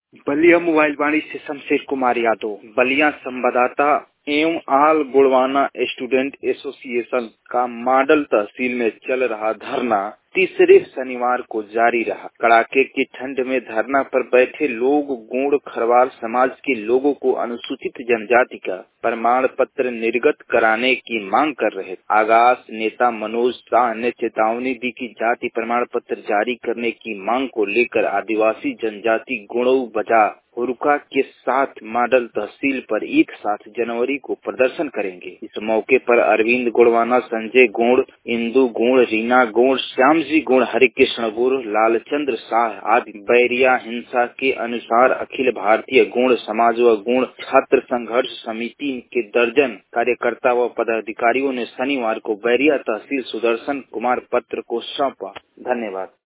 Ballia mobile वाणी से शमशेर कुमार यादव। बलिया संवाददाता एवं आल गुड़वाना स्टूडेंट एसोसिएशन का मॉडल तहसील में चल रहा धरना तीसरे शनिवार को जारी रहा। कड़ाके की ठंड में धरना पर बैठे लोग गोंड खरवाल समाज के लोगों को अनुसूचित जनजाति का प्रमाण पत्र निर्गत कराने की मांग कर रहे। आगास नेता मनोज शाह ने चेतावनी दी कि जाति प्रमाण पत्र जारी करने की मांग को लेकर आदिवासी जनजाति गुणऊ बजा हुरका के साथ मॉडल तहसील पर एक साथ जनवरी को प्रदर्शन करेंगे। इस मौके पर अरविंद गुड़वाना, संजय गोंड, इंदु गोंड, रीना गोंड, श्यामजी गोंड, हरिकृष्ण गोंड, लालचंद्र शाह आदि बैरिया हिंसा के अनुसार अखिल भारतीय गोंड समाज व गोंड छात्र संघर्ष समिति के दर्जन कार्यकर्ता व पदाधिकारियों ने शनिवार को बैरिया तहसील सुदर्शन कुमार पत्र को सौंपा। धन्यवाद।